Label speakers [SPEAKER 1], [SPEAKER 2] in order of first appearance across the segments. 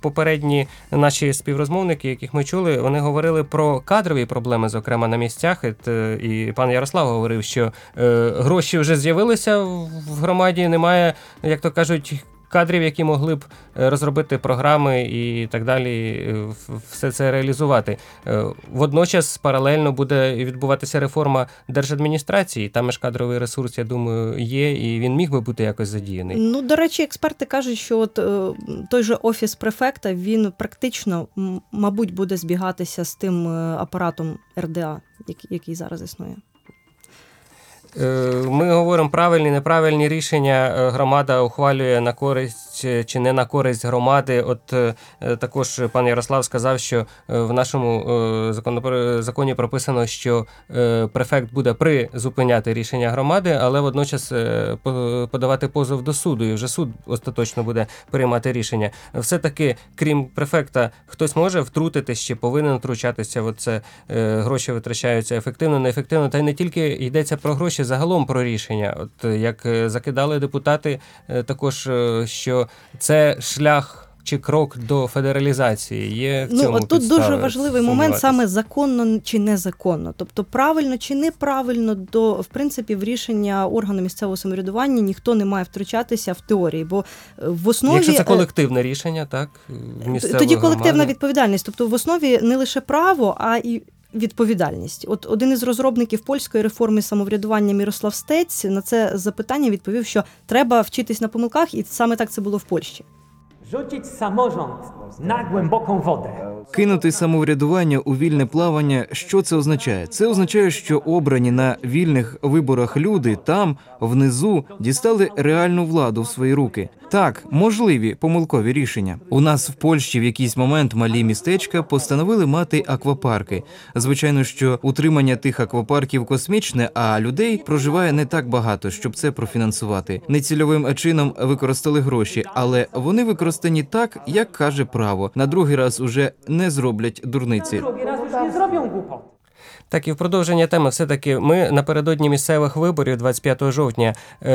[SPEAKER 1] Попередні наші співрозмовники, яких ми чули, вони говорили про кадрові проблеми, зокрема, на місцях. І пан Ярослав говорив, що гроші вже з'явилися в громаді, немає, як то кажуть, кадрів, які могли б розробити програми і так далі, все це реалізувати. Водночас паралельно буде відбуватися реформа держадміністрації. Там ж кадровий ресурс, я думаю, є, і він міг би бути якось задіяний.
[SPEAKER 2] Ну, до речі, експерти кажуть, що от той же офіс префекта, він практично, мабуть, буде збігатися з тим апаратом РДА, який зараз існує.
[SPEAKER 1] Ми говоримо правильні, неправильні рішення громада ухвалює на користь чи не на користь громади. От також пан Ярослав сказав, що в нашому законі прописано, що префект буде призупиняти рішення громади, але водночас подавати позов до суду, і вже суд остаточно буде приймати рішення. Все-таки, крім префекта, хтось може втрутитися чи повинен втручатися, от це гроші витрачаються ефективно, неефективно, та й не тільки йдеться про гроші, загалом про рішення. От як закидали депутати також, що це шлях чи крок до федералізації. Є в цьому
[SPEAKER 2] тут дуже важливий момент саме законно чи незаконно. Тобто правильно чи неправильно в принципі, в рішення органу місцевого самоврядування ніхто не має втручатися в теорії, бо в основі...
[SPEAKER 1] Якщо це колективне рішення, так?
[SPEAKER 2] Тоді колективна відповідальність. Тобто в основі не лише право, а і відповідальність. От один із розробників польської реформи самоврядування Мірослав Стець на це запитання відповів, що треба вчитись на помилках, і саме так це було в Польщі.
[SPEAKER 3] Rzucić samorząd na głęboką wodę.
[SPEAKER 4] Кинути самоврядування у вільне плавання, що це означає? Це означає, що обрані на вільних виборах люди там, внизу, дістали реальну владу в свої руки. Так, можливі помилкові рішення. У нас в Польщі в якийсь момент малі містечка постановили мати аквапарки. Звичайно, що утримання тих аквапарків космічне, а людей проживає не так багато, щоб це профінансувати. Нецільовим чином використали гроші, але вони використані так, як каже право. На другий раз уже не зроблять дурниці.
[SPEAKER 3] Drugi raz już nie zrobią głupot.
[SPEAKER 1] Так, і в продовження теми, все-таки ми напередодні місцевих виборів 25 жовтня,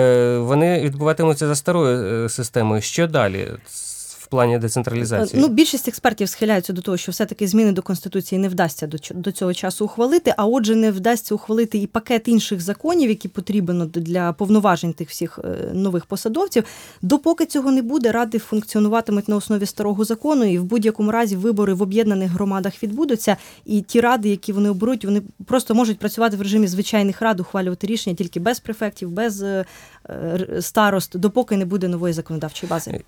[SPEAKER 1] вони відбуватимуться за старою системою. Що далі в плані децентралізації?
[SPEAKER 2] Ну, більшість експертів схиляються до того, що все-таки зміни до Конституції не вдасться до цього часу ухвалити, а отже не вдасться ухвалити і пакет інших законів, які потрібно для повноважень тих всіх нових посадовців. Допоки цього не буде, ради функціонуватимуть на основі старого закону, і в будь-якому разі вибори в об'єднаних громадах відбудуться, і ті ради, які вони оберуть, вони просто можуть працювати в режимі звичайних рад, ухвалювати рішення тільки без префектів, без старост, допоки не буде нової законодавчої бази.